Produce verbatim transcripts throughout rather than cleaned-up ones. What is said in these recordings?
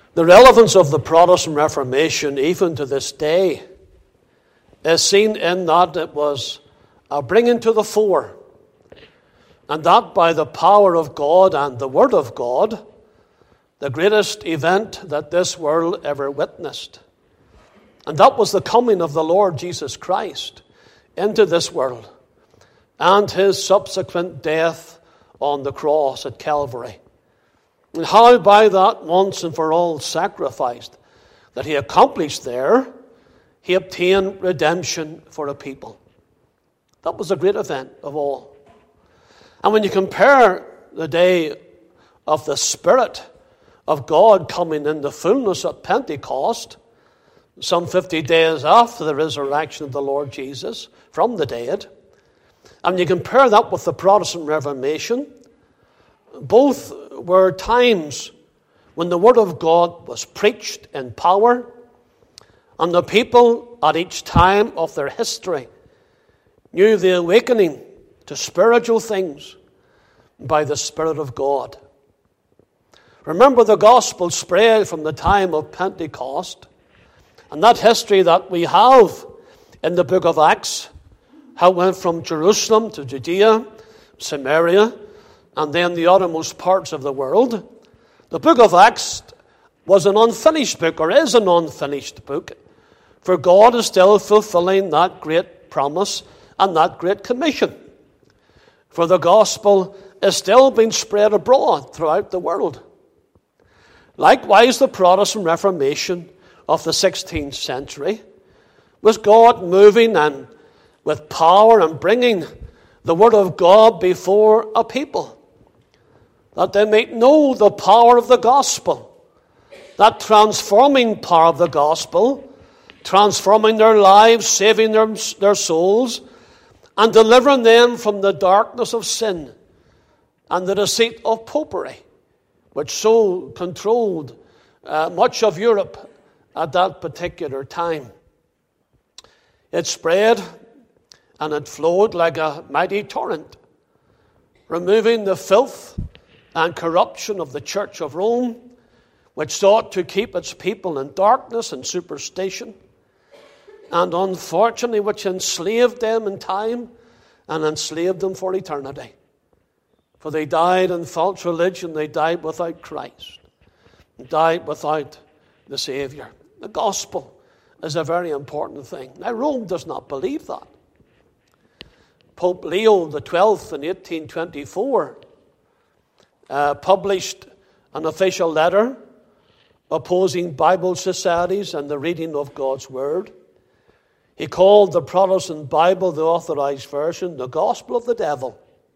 The relevance of the Protestant Reformation, even to this day, is seen in that it was a bringing to the fore, and that by the power of God and the Word of God, the greatest event that this world ever witnessed. And that was the coming of the Lord Jesus Christ into this world and his subsequent death on the cross at Calvary. And how by that once and for all sacrifice that he accomplished there, he obtained redemption for a people. That was a great event of all. And when you compare the day of the Spirit of God coming in the fullness at Pentecost, some fifty days after the resurrection of the Lord Jesus from the dead, and you compare that with the Protestant Reformation, both were times when the Word of God was preached in power, and the people at each time of their history knew the awakening to spiritual things by the Spirit of God. Remember, the gospel spread from the time of Pentecost, and that history that we have in the book of Acts, how it went from Jerusalem to Judea, Samaria, and then the uttermost parts of the world. The book of Acts was an unfinished book, or is an unfinished book, for God is still fulfilling that great promise and that great commission. For the gospel is still being spread abroad throughout the world. Likewise, the Protestant Reformation of the sixteenth century was God moving and with power and bringing the Word of God before a people, that they might know the power of the gospel, that transforming power of the gospel, transforming their lives, saving their, their souls, and delivering them from the darkness of sin and the deceit of popery, which so controlled uh, much of Europe at that particular time. It spread and it flowed like a mighty torrent, removing the filth and corruption of the Church of Rome, which sought to keep its people in darkness and superstition, and unfortunately which enslaved them in time and enslaved them for eternity. For they died in false religion, they died without Christ, died without the Savior. The gospel is a very important thing. Now, Rome does not believe that. Pope Leo the twelfth in eighteen twenty-four uh, published an official letter opposing Bible societies and the reading of God's Word. He called the Protestant Bible, the Authorized Version, the gospel of the devil.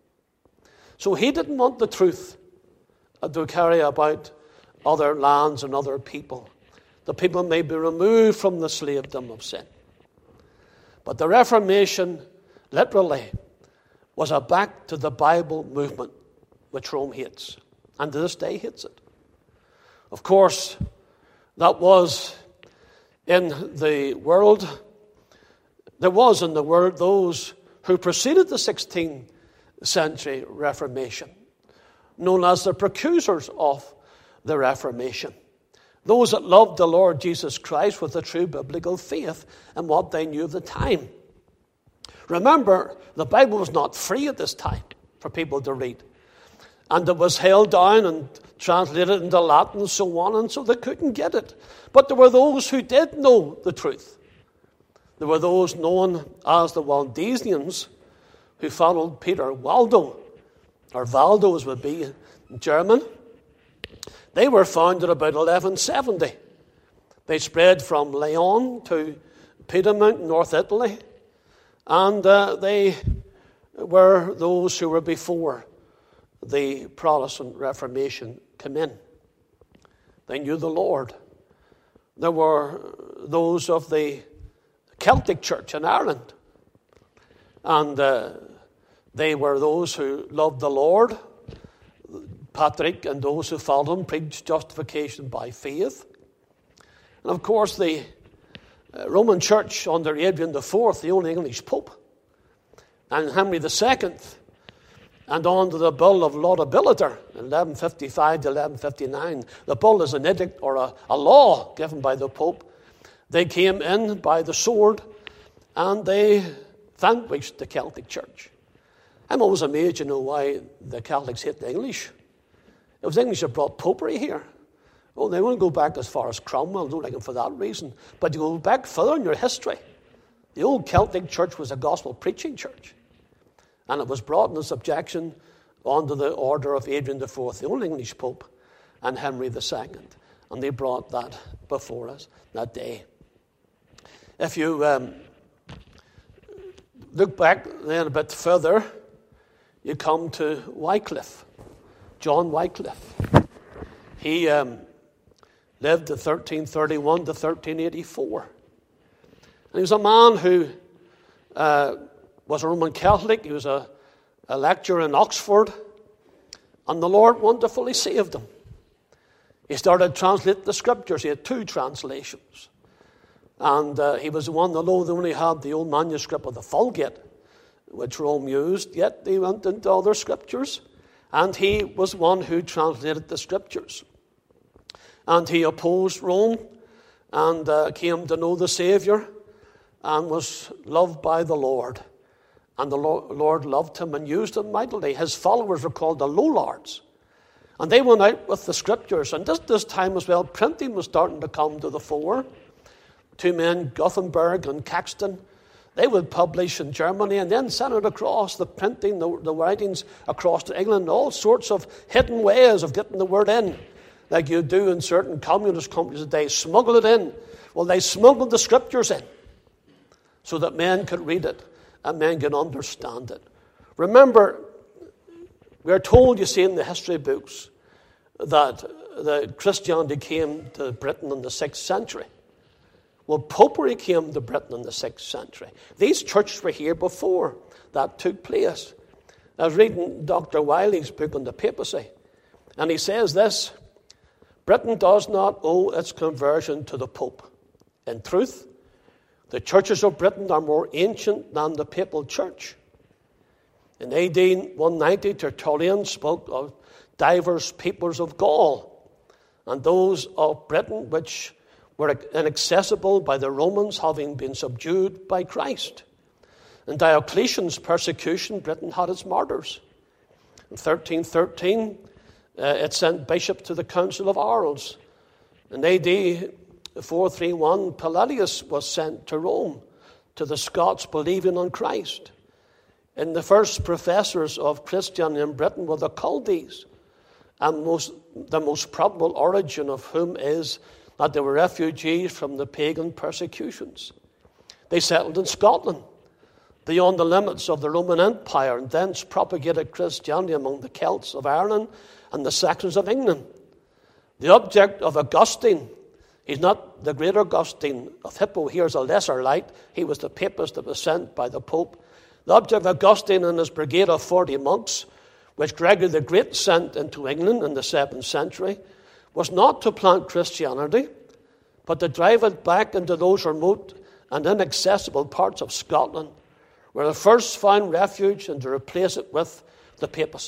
So he didn't want the truth to carry about other lands and other people. The people may be removed from the slavedom of sin. But the Reformation, literally, was a back to the Bible movement, which Rome hates, and to this day hates it. Of course, that was in the world, there was in the world those who preceded the sixteenth century Reformation, known as the precursors of the Reformation. Those that loved the Lord Jesus Christ with a true biblical faith and what they knew of the time. Remember, the Bible was not free at this time for people to read. And it was held down and translated into Latin and so on, and so they couldn't get it. But there were those who did know the truth. There were those known as the Waldensians who followed Peter Waldo, or Waldo as would be in German. They were founded about eleven seventy. They spread from Leon to Piedmont, North Italy, and uh, they were those who were before the Protestant Reformation came in. They knew the Lord. There were those of the Celtic Church in Ireland, and uh, they were those who loved the Lord. Patrick and those who followed him preached justification by faith. And of course, the uh, Roman Church under Adrian the Fourth, the only English Pope, and Henry the Second and on to the bull of laudability, eleven fifty-five to eleven fifty-nine. The bull is an edict or a, a law given by the Pope. They came in by the sword, and they vanquished the Celtic Church. I'm always amazed, you know, why the Catholics hate the English. It was the English that brought popery here. Oh, they won't go back as far as Cromwell, don't like him for that reason. But you go back further in your history. The old Celtic Church was a gospel-preaching church. And it was brought in subjection under the order of Adrian the Fourth, the old English Pope, and Henry the Second. And they brought that before us that day. If you um, look back then a bit further, you come to Wycliffe, John Wycliffe. He um, lived in thirteen thirty-one to thirteen eighty-four. And he was a man who uh, was a Roman Catholic. He was a, a lecturer in Oxford. And the Lord wonderfully saved him. He started translating the scriptures. He had two translations. And uh, he was the one, although they only had the old manuscript of the Vulgate, which Rome used, yet he went into other scriptures. And he was one who translated the scriptures. And he opposed Rome and uh, came to know the Savior and was loved by the Lord. And the Lord loved him and used him mightily. His followers were called the Lollards. And they went out with the scriptures. And this, this time as well, printing was starting to come to the fore. Two men, Gutenberg and Caxton, they would publish in Germany and then send it across, the printing, the, the writings across to England, all sorts of hidden ways of getting the word in, like you do in certain communist countries today. Smuggle it in. Well, they smuggled the scriptures in so that men could read it and men could understand it. Remember, we are told, you see, in the history books that the Christianity came to Britain in the sixth century. Well, Popery came to Britain in the sixth century. These churches were here before that took place. I was reading Doctor Wiley's book on the papacy, and he says this: Britain does not owe its conversion to the Pope. In truth, the churches of Britain are more ancient than the papal church. In A D one ninety, Tertullian spoke of divers peoples of Gaul, and those of Britain which were inaccessible by the Romans, having been subdued by Christ. In Diocletian's persecution, Britain had its martyrs. In thirteen thirteen, uh, it sent bishops to the Council of Arles. In A D four thirty-one, Palladius was sent to Rome, to the Scots believing on Christ. And the first professors of Christianity in Britain were the Chaldees, and most, the most probable origin of whom is that they were refugees from the pagan persecutions. They settled in Scotland, beyond the limits of the Roman Empire, and thence propagated Christianity among the Celts of Ireland and the Saxons of England. The object of Augustine, he's not the great Augustine of Hippo, here's a lesser light. He was the papist that was sent by the Pope. The object of Augustine and his brigade of forty monks, which Gregory the Great sent into England in the seventh century, was not to plant Christianity, but to drive it back into those remote and inaccessible parts of Scotland, where it first found refuge, and to replace it with the papacy.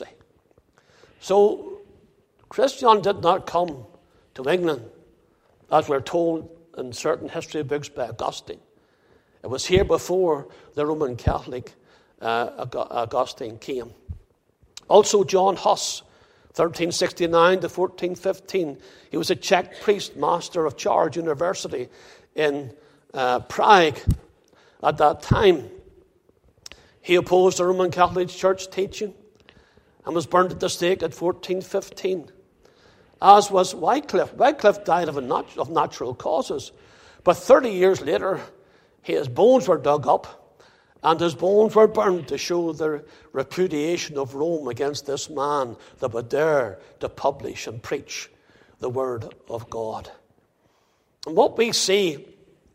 So Christianity did not come to England, as we're told in certain history books by Augustine. It was here before the Roman Catholic uh, Augustine came. Also John Huss, thirteen sixty-nine to fourteen fifteen. He was a Czech priest, master of Charles University in uh, Prague at that time. He opposed the Roman Catholic Church teaching and was burned at the stake at fourteen fifteen. As was Wycliffe. Wycliffe died of, a nat- of natural causes. But thirty years later, his bones were dug up and his bones were burned to show the repudiation of Rome against this man that would dare to publish and preach the word of God. And what we see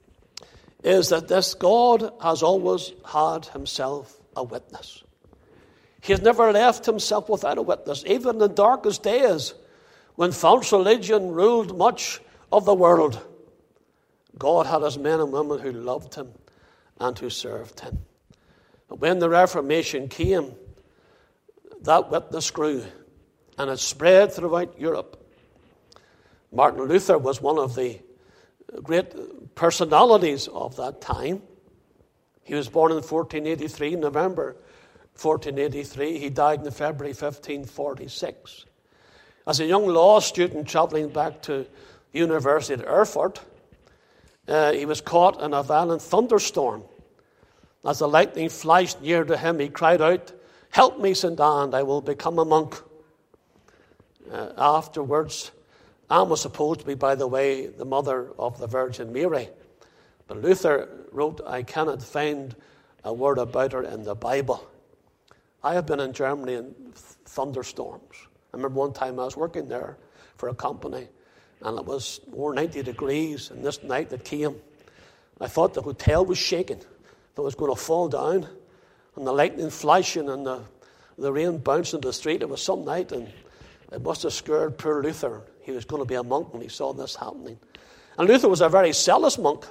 is that this God has always had himself a witness. He has never left himself without a witness. Even in the darkest days, when false religion ruled much of the world, God had his men and women who loved him and who served him. When the Reformation came, that witness grew, and it spread throughout Europe. Martin Luther was one of the great personalities of that time. He was born in fourteen eighty-three, November fourteen eighty-three. He died in February fifteen forty-six. As a young law student traveling back to the University at Erfurt, uh, he was caught in a violent thunderstorm. As the lightning flashed near to him, he cried out, "Help me, Saint Anne, I will become a monk." Uh, afterwards, Anne was supposed to be, by the way, the mother of the Virgin Mary. But Luther wrote, "I cannot find a word about her in the Bible." I have been in Germany in thunderstorms. I remember one time I was working there for a company, and it was over ninety degrees, and this night it came. I thought the hotel was shaking. I thought it was going to fall down, and the lightning flashing and the, the rain bouncing in the street. It was some night, and it must have scared poor Luther. He was going to be a monk when he saw this happening. And Luther was a very zealous monk.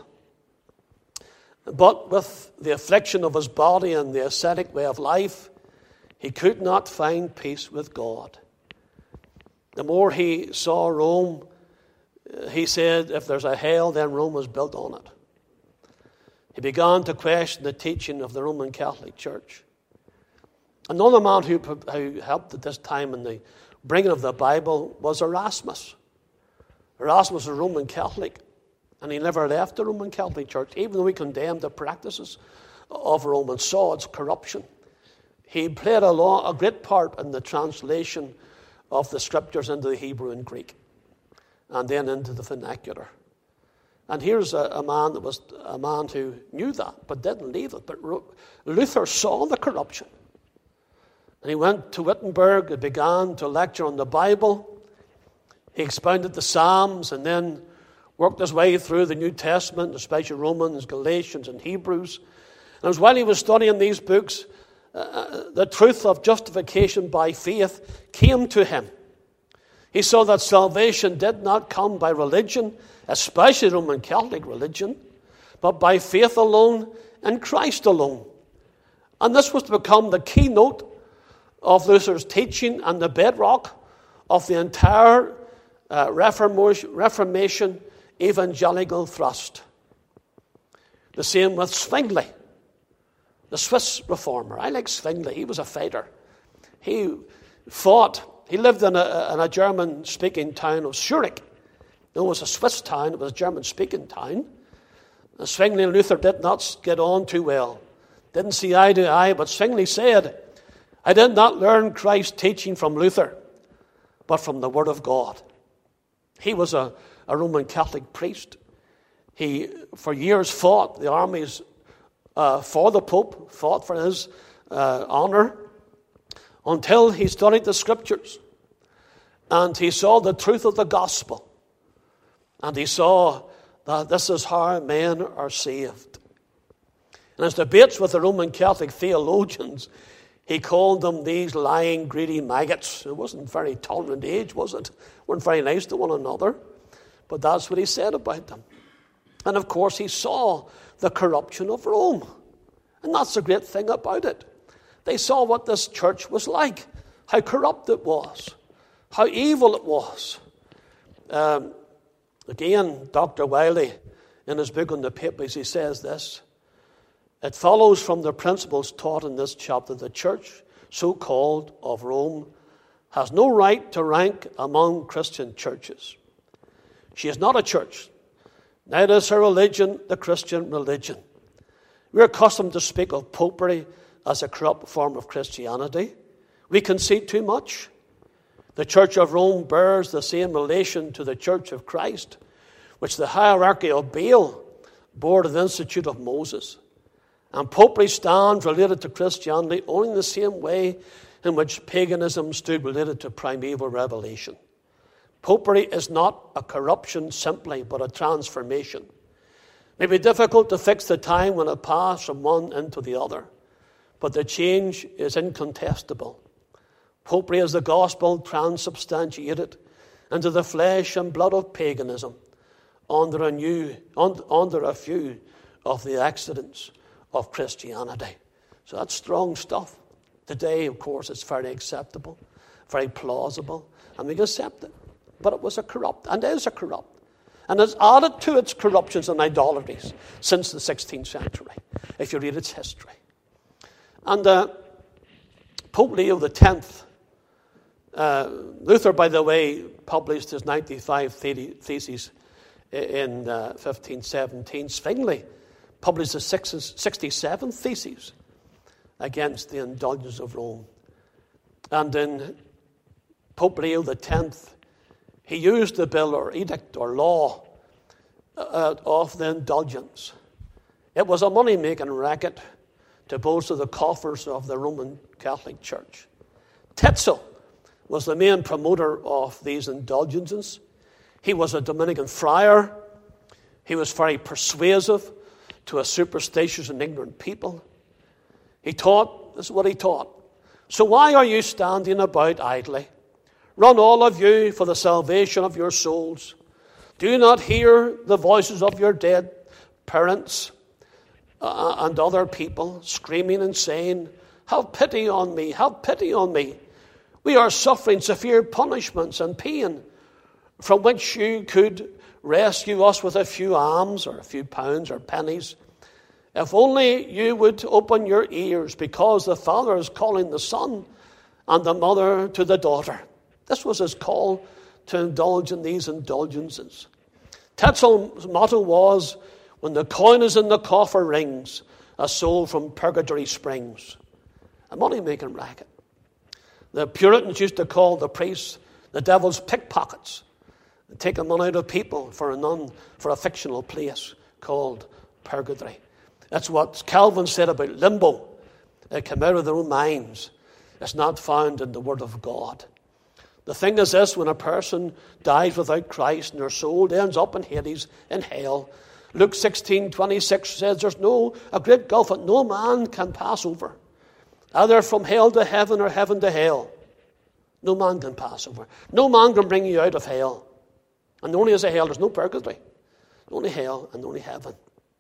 But with the affliction of his body and the ascetic way of life, he could not find peace with God. The more he saw Rome, he said, if there's a hell, then Rome was built on it. He began to question the teaching of the Roman Catholic Church. Another man who, who helped at this time in the bringing of the Bible was Erasmus. Erasmus was a Roman Catholic, and he never left the Roman Catholic Church, even though he condemned the practices of Rome and saw its corruption. He played a, long, a great part in the translation of the scriptures into the Hebrew and Greek, and then into the vernacular. And here's a, a man that was a man who knew that, but didn't leave it. But Luther saw the corruption. And he went to Wittenberg and began to lecture on the Bible. He expounded the Psalms and then worked his way through the New Testament, especially Romans, Galatians, and Hebrews. And it was while he was studying these books, uh, the truth of justification by faith came to him. He saw that salvation did not come by religion, especially Roman Catholic religion, but by faith alone in Christ alone. And this was to become the keynote of Luther's teaching and the bedrock of the entire uh, Reformation, Reformation evangelical thrust. The same with Zwingli, the Swiss reformer. I like Zwingli. He was a fighter. He fought. He lived in a, in a German-speaking town of Zurich. It was a Swiss town. It was a German-speaking town. And Zwingli and Luther did not get on too well. Didn't see eye to eye. But Zwingli said, "I did not learn Christ's teaching from Luther, but from the Word of God." He was a, a Roman Catholic priest. He, for years, fought the armies uh, for the Pope, fought for his uh, honor, until he studied the Scriptures. And he saw the truth of the gospel. And he saw that this is how men are saved. In his debates with the Roman Catholic theologians, he called them these lying, greedy maggots. It wasn't a very tolerant age, was it? Weren't very nice to one another. But that's what he said about them. And of course, he saw the corruption of Rome. And that's the great thing about it. They saw what this church was like, how corrupt it was, how evil it was. Um, again, Doctor Wiley, in his book on the Papacy, he says this: "It follows from the principles taught in this chapter, the church, so-called of Rome, has no right to rank among Christian churches. She is not a church. Neither is her religion the Christian religion. We are accustomed to speak of popery as a corrupt form of Christianity. We concede too much. The Church of Rome bears the same relation to the Church of Christ, which the hierarchy of Baal bore to the Institute of Moses. And popery stands related to Christianity only in the same way in which paganism stood related to primeval revelation. Popery is not a corruption simply, but a transformation. It may be difficult to fix the time when it passed from one into the other, but the change is incontestable. Popery is the gospel transubstantiated into the flesh and blood of paganism under a, new, under a few of the accidents of Christianity. So that's strong stuff Today, of course, it's very acceptable, very plausible, and we accept it. But it was a corrupt, and is a corrupt, and has added to its corruptions and idolatries since the sixteenth century, if you read its history. And uh, Pope Leo the tenth, uh, Luther, by the way, published his ninety-five Theses in uh, fifteen seventeen. Zwingli published his sixty-seven Theses against the indulgence of Rome. And in Pope Leo the tenth, he used the bill or edict or law uh, of the indulgence. It was a money-making racket to bolster the coffers of the Roman Catholic Church. Tetzel was the main promoter of these indulgences. He was a Dominican friar. He was very persuasive to a superstitious and ignorant people. He taught, this is what he taught. So why are you standing about idly? Run all of you for the salvation of your souls. Do you not hear the voices of your dead parents uh, and other people screaming and saying, have pity on me, have pity on me. We are suffering severe punishments and pain from which you could rescue us with a few alms or a few pounds or pennies. If only you would open your ears, because the father is calling the son and the mother to the daughter. This was his call to indulge in these indulgences. Tetzel's motto was, when the coin is in the coffer rings, a soul from purgatory springs. A money-making racket. The Puritans used to call the priests the devil's pickpockets, taking money out of people for a non, for a fictional place called purgatory. That's what Calvin said about limbo. It came out of their own minds. It's not found in the Word of God. The thing is this, when a person dies without Christ and their soul ends up in Hades, in hell, Luke sixteen twenty-six says there's no a great gulf that no man can pass over, either from hell to heaven or heaven to hell. No man can pass over. No man can bring you out of hell. And only is a hell, there's no purgatory. Only hell and only heaven.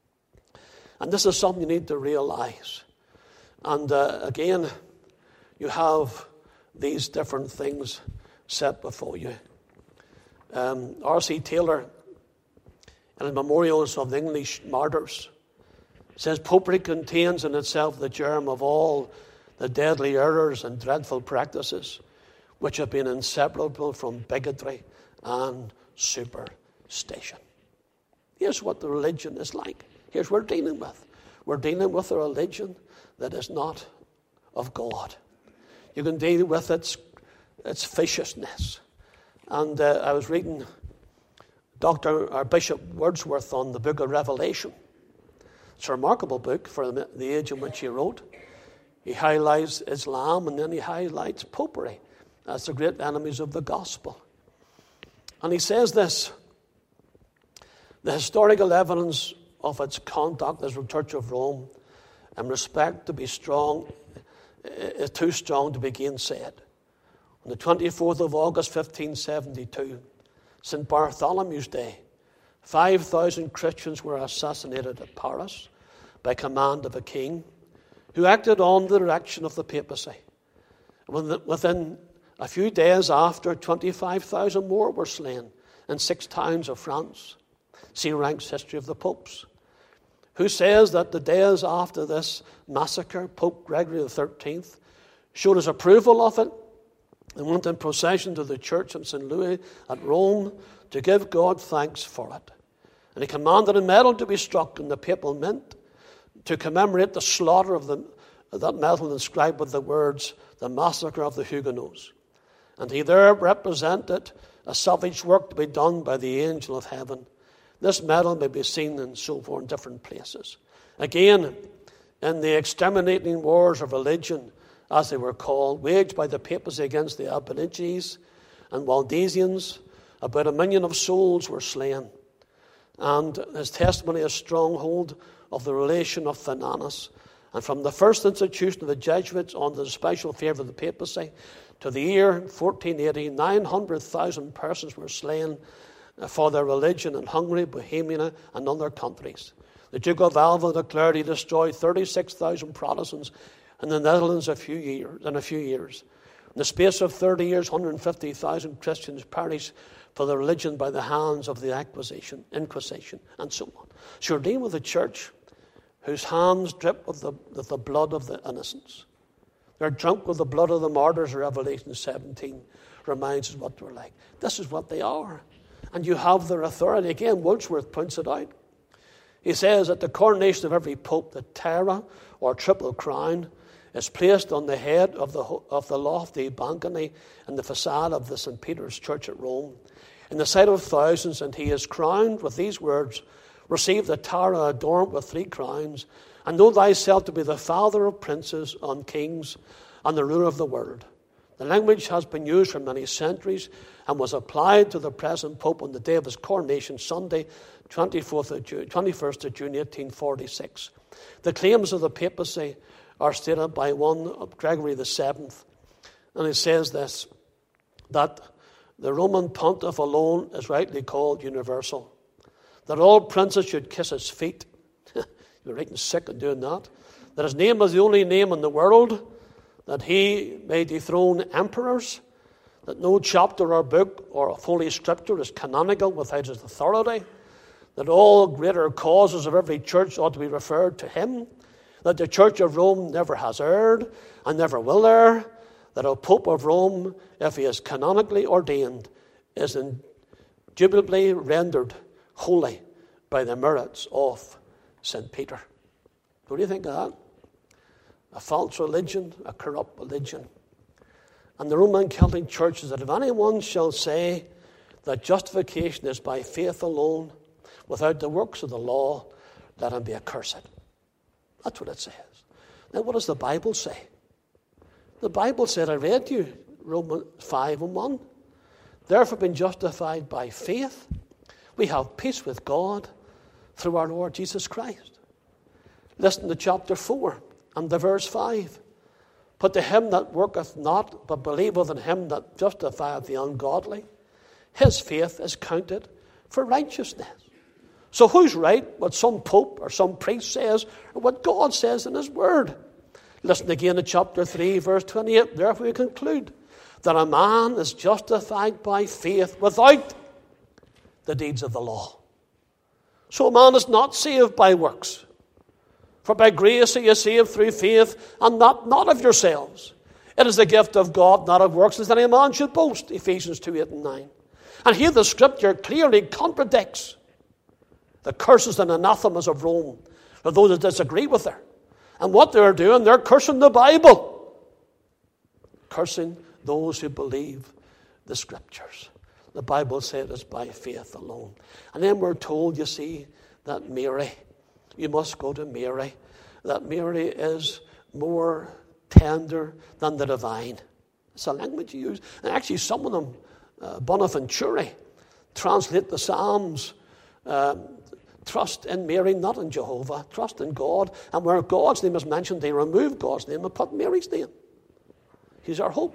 And this is something you need to realize. And uh, again, you have these different things set before you. Um, R C Taylor, in his Memorials of the English Martyrs, says Popery contains in itself the germ of all the deadly errors and dreadful practices which have been inseparable from bigotry and superstition. Here's what the religion is like. Here's what we're dealing with. We're dealing with a religion that is not of God. You can deal with its, its viciousness. And uh, I was reading Doctor or Bishop Wordsworth on the book of Revelation. It's a remarkable book for the, the age in which he wrote. He highlights Islam and then he highlights popery as the great enemies of the gospel. And he says this: the historical evidence of its conduct as the Church of Rome in respect to be strong is too strong to be gainsaid. On the twenty-fourth of August, fifteen seventy-two, Saint Bartholomew's Day, five thousand Christians were assassinated at Paris by command of a king who acted on the direction of the papacy. Within a few days after, twenty-five thousand more were slain in six towns of France. See Ranke's History of the Popes, who says that the days after this massacre, Pope Gregory the thirteenth showed his approval of it and went in procession to the church of Saint Louis at Rome to give God thanks for it. And he commanded a medal to be struck in the papal mint to commemorate the slaughter of the, that medal inscribed with the words, "The Massacre of the Huguenots." And he there represented a savage work to be done by the angel of heaven. This medal may be seen and so forth in different places. Again, in the exterminating wars of religion, as they were called, waged by the papacy against the Albigenses and Waldensians, about a million of souls were slain. And his testimony is stronghold of the relation of Finanus. And from the first institution of the Jesuits on the special favour of the papacy to the year fourteen eighty, nine hundred thousand persons were slain for their religion in Hungary, Bohemia, and other countries. The Duke of Alva declared he destroyed thirty-six thousand Protestants In the Netherlands, a few years, in a few years. In the space of thirty years, one hundred fifty thousand Christians perished for their religion by the hands of the Inquisition, Inquisition and so on. So you're dealing with a church whose hands drip with the, with the blood of the innocents. They're drunk with the blood of the martyrs. Revelation seventeen reminds us what they're like. This is what they are. And you have their authority. Again, Wordsworth points it out. He says that the coronation of every pope, the tiara or triple crown, is placed on the head of the, of the lofty balcony in the facade of the Saint Peter's Church at Rome. In the sight of thousands, and he is crowned with these words, receive the tiara adorned with three crowns, and know thyself to be the father of princes and kings and the ruler of the world. The language has been used for many centuries and was applied to the present Pope on the day of his coronation, Sunday, twenty-fourth of June, twenty-first of June, eighteen forty-six. The claims of the papacy are stated by one of Gregory the Seventh, and it says this, that the Roman pontiff alone is rightly called universal, that all princes should kiss his feet. You're right and sick of doing that. That his name is the only name in the world, that he may dethrone emperors, that no chapter or book or holy scripture is canonical without his authority, that all greater causes of every church ought to be referred to him, that the Church of Rome never has erred and never will err, that a Pope of Rome, if he is canonically ordained, is indubitably rendered holy by the merits of Saint Peter. What do you think of that? A false religion, a corrupt religion. And the Roman Catholic Church says that if anyone shall say that justification is by faith alone, without the works of the law, let him be accursed. That's what it says. Now, what does the Bible say? The Bible said, I read to you, Romans five and one. Therefore, being justified by faith, we have peace with God through our Lord Jesus Christ. Listen to chapter four and the verse five. But to him that worketh not, but believeth in him that justifieth the ungodly, his faith is counted for righteousness. So who's right? What some pope or some priest says, or what God says in his word? Listen again to chapter three, verse twenty-eight. Therefore we conclude that a man is justified by faith without the deeds of the law. So a man is not saved by works. For by grace are you saved through faith, and not, not of yourselves. It is the gift of God, not of works, as any man should boast. Ephesians two, eight and nine. And here the scripture clearly contradicts the curses and anathemas of Rome, or those that disagree with her. And what they're doing, they're cursing the Bible. Cursing those who believe the scriptures. The Bible said it's by faith alone. And then we're told, you see, that Mary, you must go to Mary, that Mary is more tender than the divine. It's a language you use. And actually some of them, uh, Bonaventure, translate the Psalms, um, trust in Mary, not in Jehovah. Trust in God. And where God's name is mentioned, they remove God's name and put Mary's name. He's our hope.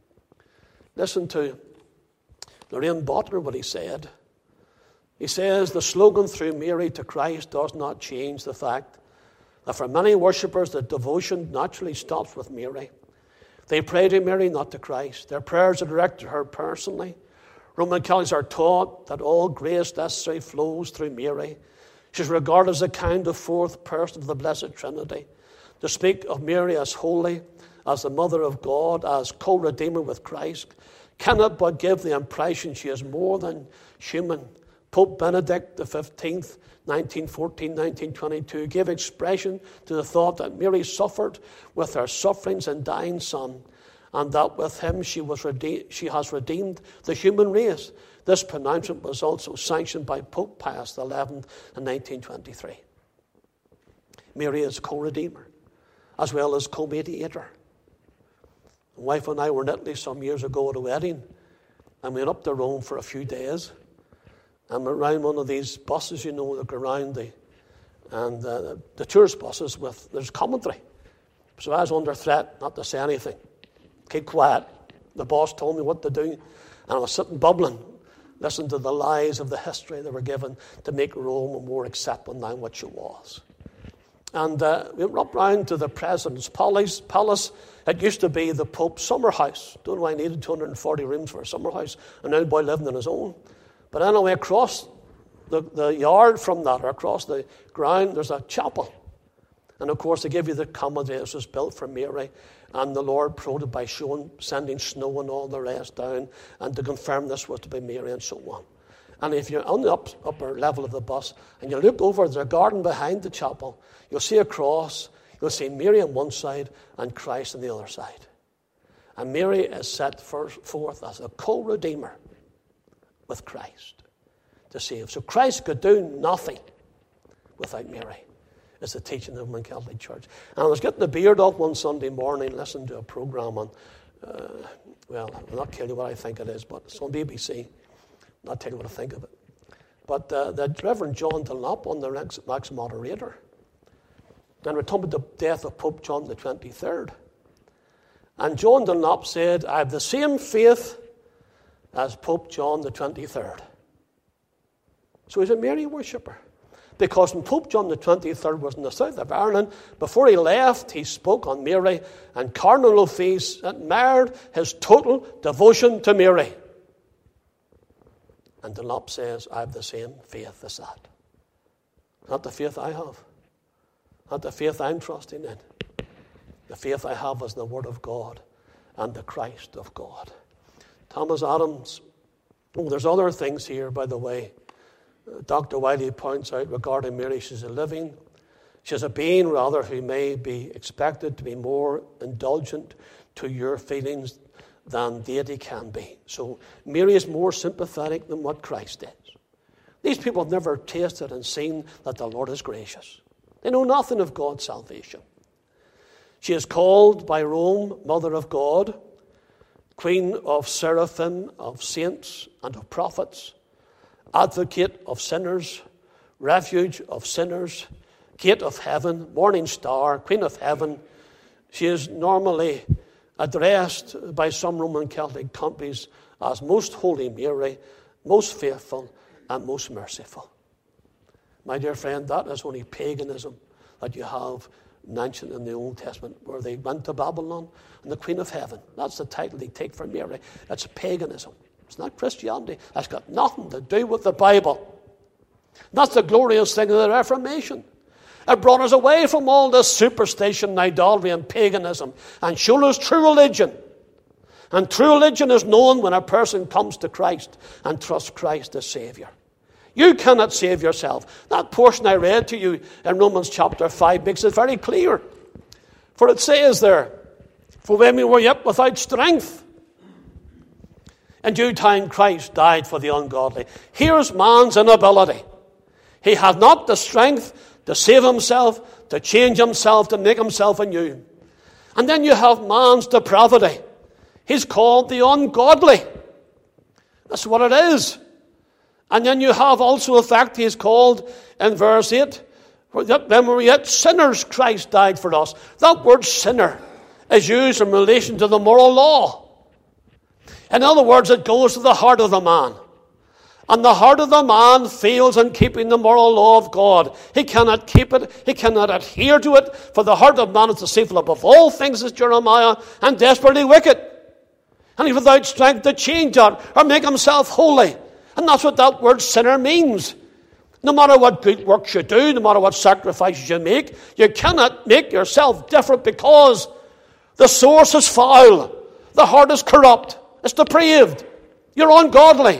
Listen to Loraine Bottler, what he said. He says, the slogan through Mary to Christ does not change the fact that for many worshippers, the devotion naturally stops with Mary. They pray to Mary, not to Christ. Their prayers are directed to her personally. Roman Catholics are taught that all grace necessary flows through Mary. She's regarded as a kind of fourth person of the Blessed Trinity. To speak of Mary as holy, as the Mother of God, as co-redeemer with Christ, cannot but give the impression she is more than human. Pope Benedict the fifteenth, nineteen fourteen to nineteen twenty-two, gave expression to the thought that Mary suffered with her sufferings and dying Son, and that with him she was rede- she has redeemed the human race. This pronouncement was also sanctioned by Pope Pius the eleventh in nineteen twenty-three. Mary is co-redeemer, as well as co-mediator. My wife and I were in Italy some years ago at a wedding, and we went up to Rome for a few days. And we're around one of these buses, you know, that go around the, and uh, the tourist buses with, there's commentary. So I was under threat not to say anything. Keep quiet. The boss told me what to do, and I was sitting bubbling, listening to the lies of the history that were given to make Rome a more acceptable than what she was. And uh, we went up round to the President's Palace. Palace. It used to be the Pope's summer house. Don't know why he needed two hundred forty rooms for a summer house. An old boy living on his own. But anyway, across the, the yard from that, or across the ground, there's a chapel. And of course, they give you the comedy. This was built for Mary. And the Lord proved it by showing, sending snow and all the rest down, and to confirm this was to be Mary and so on. And if you're on the up, upper level of the bus and you look over the garden behind the chapel, you'll see a cross, you'll see Mary on one side and Christ on the other side. And Mary is set forth as a co-redeemer with Christ to save. So Christ could do nothing without Mary. It's the teaching of the Roman Catholic Church. And I was getting the beard off one Sunday morning, listening to a program on, uh, well, I'll not tell you what I think it is, but it's on B B C. I'll not tell you what I think of it. But uh, the Reverend John Dunlop on the Max Moderator, and we're talking about the death of Pope John the twenty-third. And John Dunlop said, I have the same faith as Pope John the twenty-third. So he's a Mary worshipper. Because when Pope John the twenty-third was in the south of Ireland, before he left, he spoke on Mary, and Cardinal O'Feece admired his total devotion to Mary. And Dunlop says, I have the same faith as that. Not the faith I have. Not the faith I'm trusting in. The faith I have is the Word of God and the Christ of God. Thomas Adams. Oh, there's other things here, by the way. Doctor Wiley points out regarding Mary, she's a living, she's a being rather who may be expected to be more indulgent to your feelings than deity can be. So Mary is more sympathetic than what Christ is. These people have never tasted and seen that the Lord is gracious. They know nothing of God's salvation. She is called by Rome Mother of God, Queen of seraphim, of saints and of prophets, Advocate of sinners, Refuge of sinners, Gate of heaven, Morning star, Queen of heaven. She is normally addressed by some Roman Catholic countries as Most Holy Mary, Most Faithful and Most Merciful. My dear friend, that is only paganism that you have mentioned in the Old Testament, where they went to Babylon and the Queen of Heaven. That's the title they take for Mary. That's paganism. It's not Christianity. That's got nothing to do with the Bible. That's the glorious thing of the Reformation. It brought us away from all this superstition and idolatry and paganism and showed us true religion. And true religion is known when a person comes to Christ and trusts Christ as Savior. You cannot save yourself. That portion I read to you in Romans chapter five makes it very clear. For it says there, for when we were yet without strength, in due time Christ died for the ungodly. Here's man's inability. He had not the strength to save himself, to change himself, to make himself anew. And then you have man's depravity. He's called the ungodly. That's what it is. And then you have also the fact he's called in verse eight, when we were yet sinners, Christ died for us. That word sinner is used in relation to the moral law. In other words, it goes to the heart of the man. And the heart of the man fails in keeping the moral law of God. He cannot keep it. He cannot adhere to it. For the heart of man is deceitful above all things, as Jeremiah, and desperately wicked. And he's without strength to change that or make himself holy. And that's what that word sinner means. No matter what good works you do, no matter what sacrifices you make, you cannot make yourself different because the source is foul. The heart is corrupt. It's depraved. You're ungodly.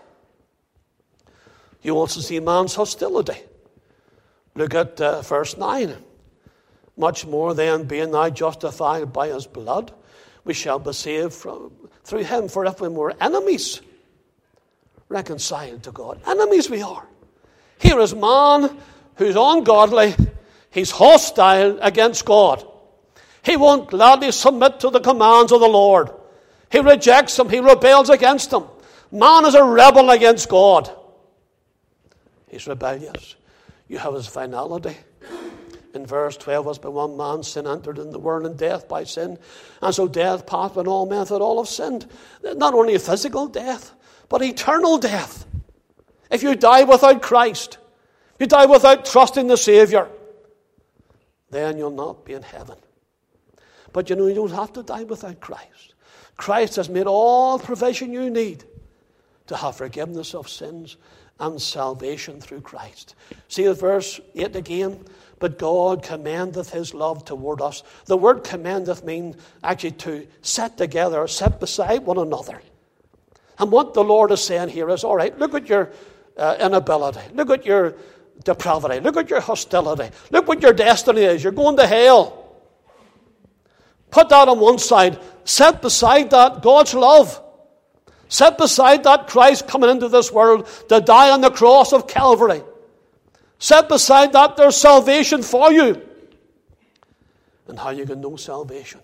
You also see man's hostility. Look at uh, verse nine. Much more then, being now justified by his blood, we shall be saved from, through him. For if we were enemies, reconciled to God. Enemies we are. Here is man who's ungodly. He's hostile against God. He won't gladly submit to the commands of the Lord. He rejects them. He rebels against them. Man is a rebel against God. He's rebellious. You have his finality. In verse twelve, as by one man sin entered in the world, and death by sin. And so death passed when all men that all have sinned. Not only physical death, but eternal death. If you die without Christ, you die without trusting the Savior, then you'll not be in heaven. But you know, you don't have to die without Christ. Christ has made all provision you need to have forgiveness of sins and salvation through Christ. See the verse eight again. But God commendeth his love toward us. The word commendeth means actually to set together, or set beside one another. And what the Lord is saying here is, all right, look at your uh, inability. Look at your depravity. Look at your hostility. Look what your destiny is. You're going to hell. Put that on one side. Set beside that God's love. Set beside that Christ coming into this world to die on the cross of Calvary. Set beside that there's salvation for you. And how you can know salvation.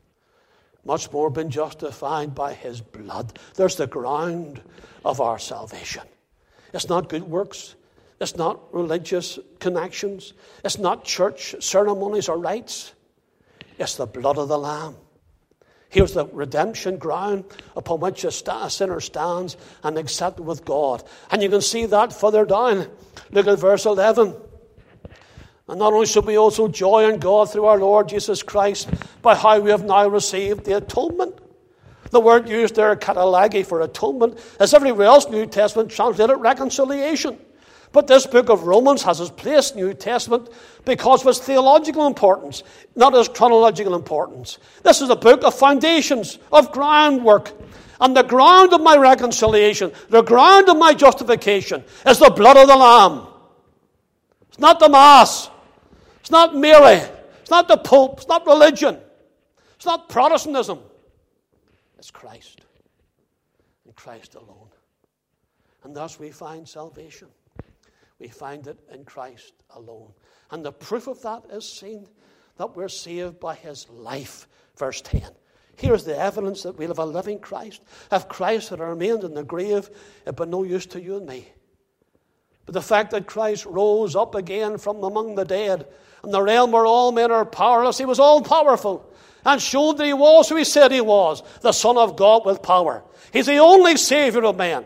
Much more been justified by his blood. There's the ground of our salvation. It's not good works. It's not religious connections. It's not church ceremonies or rites. It's the blood of the Lamb. Here's the redemption ground upon which a sinner stands and accepted with God. And you can see that further down. Look at verse eleven. And not only should we also joy in God through our Lord Jesus Christ, by how we have now received the atonement. The word used there, katalagi, for atonement, as everywhere else New Testament translated reconciliation. But this book of Romans has its place in the New Testament because of its theological importance, not its chronological importance. This is a book of foundations, of groundwork. And the ground of my reconciliation, the ground of my justification, is the blood of the Lamb. It's not the Mass. It's not Mary. It's not the Pope. It's not religion. It's not Protestantism. It's Christ. And Christ alone. And thus we find salvation. We find it in Christ alone. And the proof of that is seen that we're saved by his life. Verse ten. Here's the evidence that we have a living Christ. If Christ had remained in the grave, it'd be no use to you and me. But the fact that Christ rose up again from among the dead, and the realm where all men are powerless, he was all-powerful, and showed that he was who he said he was, the Son of God with power. He's the only Savior of man.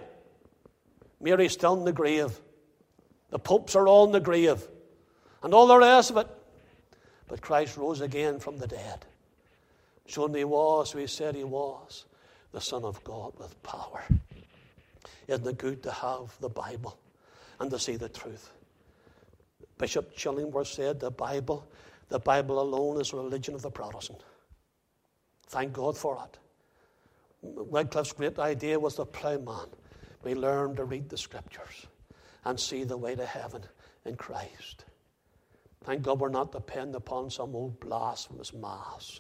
Mary's still in the grave. The popes are all in the grave. And all the rest of it. But Christ rose again from the dead. Showing he was who he said he was, the Son of God with power. Isn't it good to have the Bible and to see the truth? Bishop Chillingworth said the Bible, the Bible alone is the religion of the Protestant. Thank God for it. Wycliffe's great idea was the plowman. We learn to read the Scriptures and see the way to heaven in Christ. Thank God we're not dependent upon some old blasphemous Mass.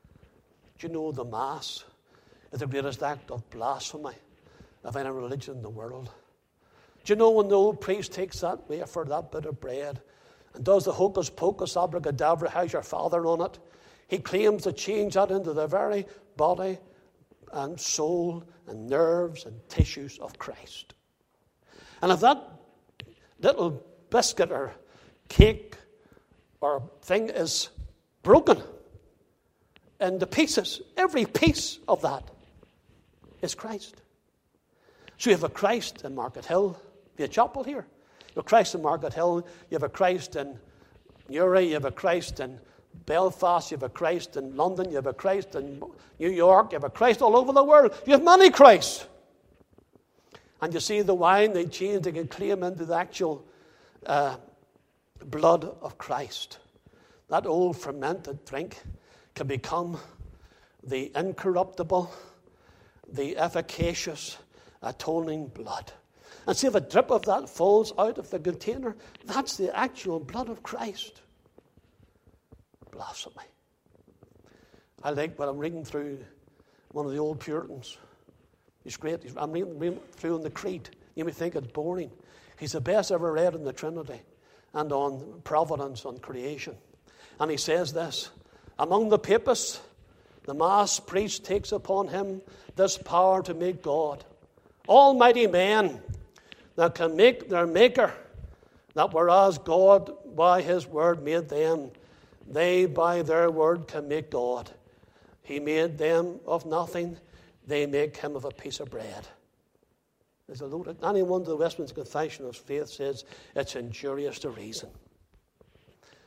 Do you know the Mass is the greatest act of blasphemy of any religion in the world? Do you know when the old priest takes that wafer, that bit of bread, and does the hocus pocus abracadabra, how's your father on it? He claims to change that into the very body and soul and nerves and tissues of Christ. And if that little biscuit or cake or thing is broken into pieces, every piece of that is Christ. So you have a Christ in Market Hill, the chapel here. You have a Christ in Market Hill, you have a Christ in Newry, you have a Christ in Belfast, you have a Christ in London, you have a Christ in New York, you have a Christ all over the world. You have many Christs. And you see the wine they change, they can claim into the actual uh, blood of Christ. That old fermented drink can become the incorruptible, the efficacious, atoning blood. And see if a drip of that falls out of the container, that's the actual blood of Christ. Blasphemy. I like when I'm reading through one of the old Puritans. He's great. I'm reading, reading through on the Creed. You may think it's boring. He's the best ever read on the Trinity and on providence, on creation. And he says this: among the papists, the Mass priest takes upon him this power to make God. Almighty men that can make their maker, that whereas God by his word made them, they by their word can make God. He made them of nothing, they make him of a piece of bread. There's a load of, anyone to the Westminster Confession of Faith says it's injurious to reason.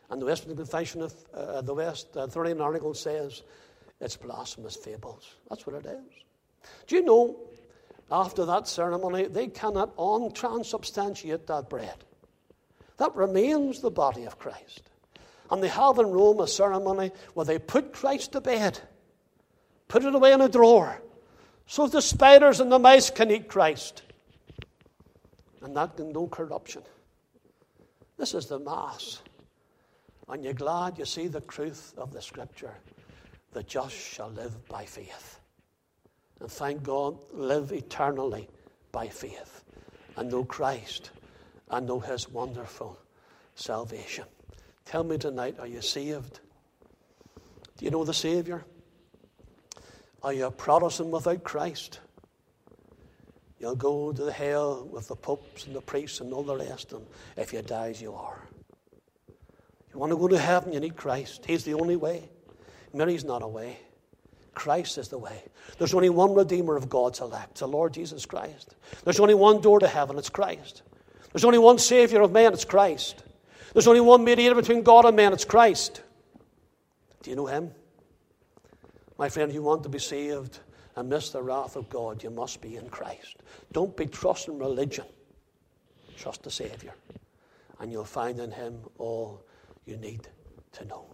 And the Westminster Confession of uh, the West, uh, thirtieth article says it's blasphemous fables. That's what it is. Do you know, after that ceremony, they cannot untransubstantiate that bread. That remains the body of Christ. And they have in Rome a ceremony where they put Christ to bed, put it away in a drawer, so the spiders and the mice can eat Christ. And that can no corruption. This is the Mass. And you're glad you see the truth of the Scripture. The just shall live by faith. And thank God, live eternally by faith. And know Christ. And know His wonderful salvation. Tell me tonight, are you saved? Do you know the Savior? Are you a Protestant without Christ? You'll go to the hell with the popes and the priests and all the rest of them. If you die as you are. You want to go to heaven, you need Christ. He's the only way. Mary's not a way. Christ is the way. There's only one Redeemer of God's elect, the Lord Jesus Christ. There's only one door to heaven, it's Christ. There's only one Savior of man, it's Christ. There's only one mediator between God and man, it's Christ. Do you know Him? My friend, if you want to be saved and miss the wrath of God, you must be in Christ. Don't be trusting religion. Trust the Savior. And you'll find in Him all you need to know.